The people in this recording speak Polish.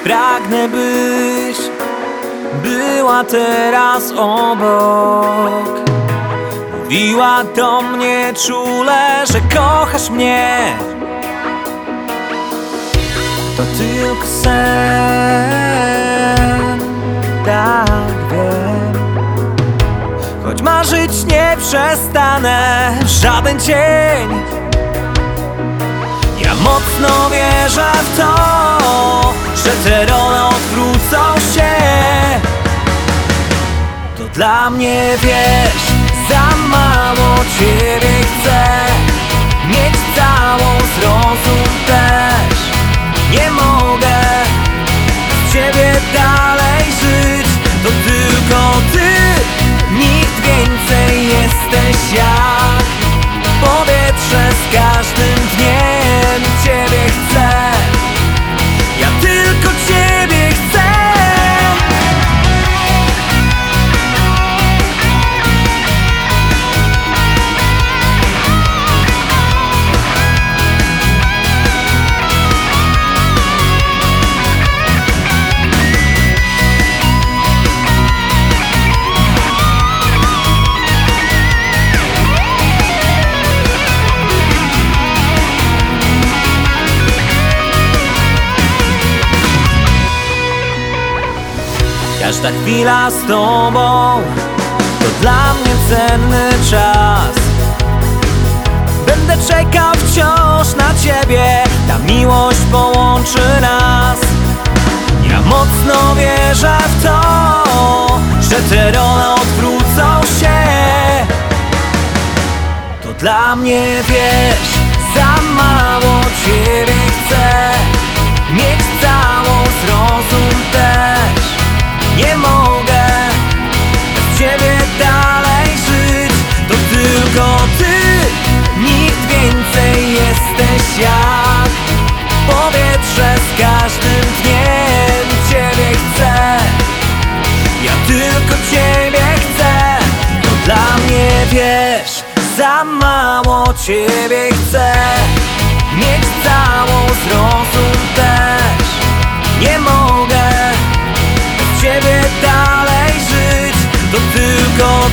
Pragnę, byś była teraz obok. Mówiła do mnie czule, że kochasz mnie. To tylko sen, tak wiem. Choć marzyć nie przestanę w żaden dzień. Ja mocno wierzę w to, że te role odwrócą się. To dla mnie, wiesz, za mało ciebie chcę. Mieć całą, zrozum też. Nie mogę z ciebie dalej żyć. To tylko ty, nikt więcej. Jesteś jak powietrze, z każdym dniem ciebie chcę. Ja tylko ciebie chcę. Każda chwila z tobą to dla mnie cenny czas. Będę czekał wciąż na ciebie, ta miłość połączy nas. Ja mocno wierzę w to, że te role odwrócą się. To dla mnie, wiesz, za mało ciebie chcę. Mieć całą, zrozum też. Nie mogę bez ciebie dalej żyć. To tylko ty, nikt więcej. Jesteś jak powietrze, z każdym dniem ciebie chcę. Ja tylko ciebie chcę. To dla mnie, wiesz, za mało ciebie chcę. Mieć całą, zrozum też. Nie mogę ciebie dalej żyć. To tylko